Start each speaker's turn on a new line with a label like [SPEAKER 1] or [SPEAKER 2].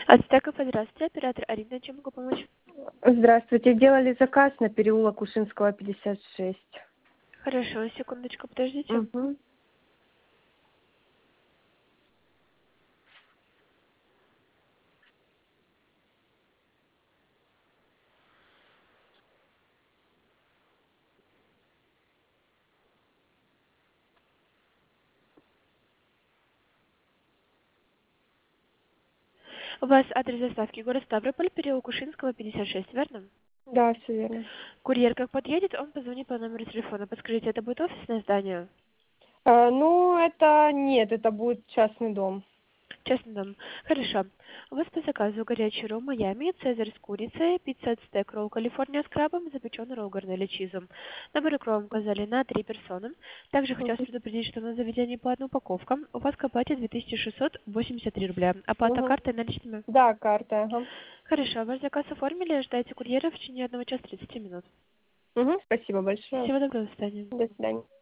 [SPEAKER 1] Ацтеков, здравствуйте, оператор Арина, чем могу помочь?
[SPEAKER 2] Здравствуйте. Делали заказ на переулок Ушинского, 56.
[SPEAKER 1] Хорошо, секундочку, подождите.
[SPEAKER 2] Угу.
[SPEAKER 1] У вас адрес доставки город Ставрополь, переулок Ушинского, 56, верно?
[SPEAKER 2] Да, все верно.
[SPEAKER 1] Курьер как подъедет, он позвонит по номеру телефона. Подскажите, это будет офисное здание?
[SPEAKER 2] Ну, это нет, это будет частный дом.
[SPEAKER 1] Частный дом. Хорошо. У вас по заказу горячий ром Майами, цезарь с курицей, пицца ацтек, ролл Калифорния с крабом, запеченный ролл гарнели чизом. Набор икру вам указали на 3 персоны. Также хочу вас
[SPEAKER 2] Угу.
[SPEAKER 1] предупредить, что на заведении по одной упаковка. У вас к оплате 2683 рубля. Оплата
[SPEAKER 2] Угу.
[SPEAKER 1] картой наличными.
[SPEAKER 2] Да, карта, ага.
[SPEAKER 1] Хорошо. Ваш заказ оформили. Ждайте курьера в течение 1 часа 30 минут.
[SPEAKER 2] Угу. Спасибо большое.
[SPEAKER 1] Всего доброго, до свидания.
[SPEAKER 2] До свидания.